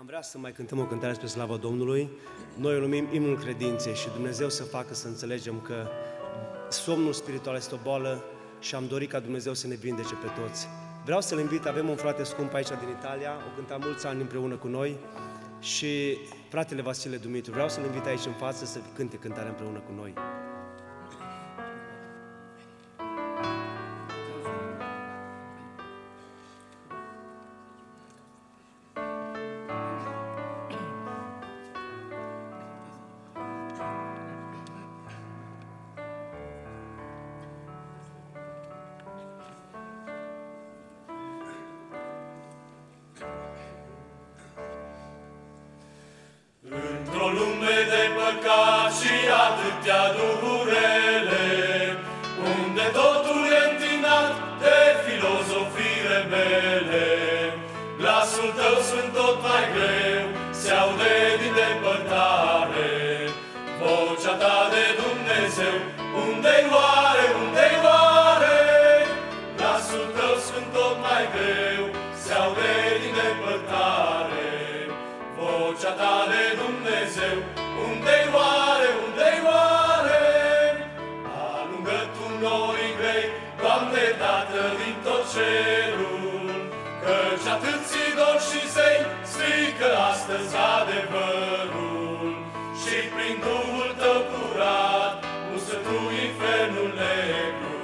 Am vrea să mai cântăm o cântare spre slava Domnului. Noi o numim imnul credinței și Dumnezeu să facă să înțelegem că somnul spiritual este o boală și am dorit ca Dumnezeu să ne vindece pe toți. Vreau să-l invit, avem un frate scump aici din Italia, o cânta mulți ani împreună cu noi și fratele Vasile Dumitru. Vreau să-l invit aici în față să cânte cântarea împreună cu noi. Într-o lume de păcat și atâtea durele, unde totul e întinat de filozofii rebele, glasul tău sunt tot mai greu, se aude din depărtare. Vocea ta de Dumnezeu, unde-i oare, unde-i oare? Glasul tău sunt tot mai greu, se aude din depărtare. Vocea ta de Dumnezeu, unde-i oare, unde-i oare? Alungă tu norii grei, Doamne, Tată din tot cerul, căci atâți idoli și zei strică astăzi adevărul. Și prin Duhul tău curat, mustră tu infernul negru.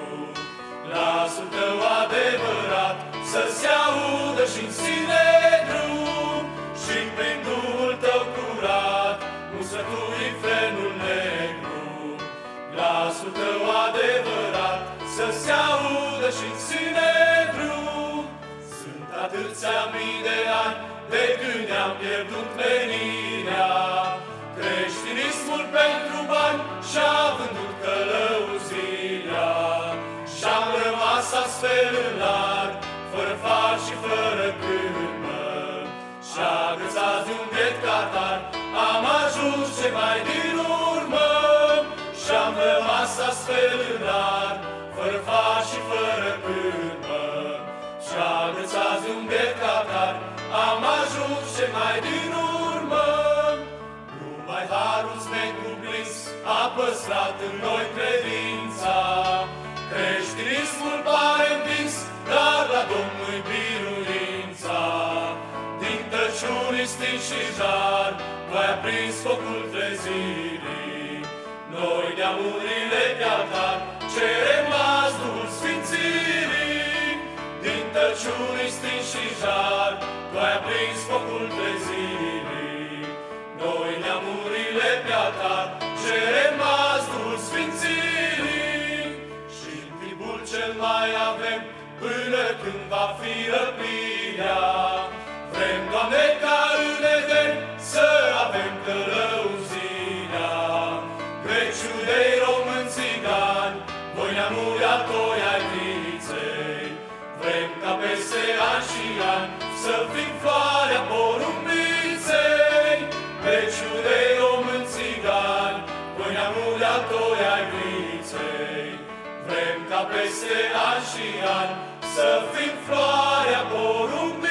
Glasul tău adevărat să se audă și-n Sinedru. Și prin Duhul tău curat, mustră tu infernul negru. Glasul tău adevărat să se audă și-n Sinedru. Sunt atâția mii de ani de când ne-am pierdut menirea. Creștinismul pentru bani și-a vândut călăuzirea. Și-am rămas astfel în larg, fără far și fără cârmă. Și agățați de un biet catar, am ajuns ce mai din urmă. Și-am rămas astfel în larg, fără far și fără cârmă. Și agățați de un biet catar, am ajuns ce mai din urmă. Numai harul necuprins a păstrat în noi credința. Creștinismul pare învins, dar la Domnul-i biruința. Din tăciunii stinși și jar, tu ai aprins focul trezirii. Noi neamurile pe altar cerem azi Duhul Sfințirii. Din tăciunii stinși și jar, tu ai aprins focul trezirii. Noi neamurile pe altar cerem azi Duhul Sfințirii. Și în timpul cel mai avem până când va fi răpirea. Vrem, Doamne, ca în Eden să avem călăuzirea. Greci, iudei, români, țigani, voi neamuri altoi ai viței. Vrem ca peste ani și ani să fim floarea porumbiței. Greci, iudei, români, țigani, voi neamuri altoi ai viței. Vrem ca peste ani și ani să fim floarea porumbiței.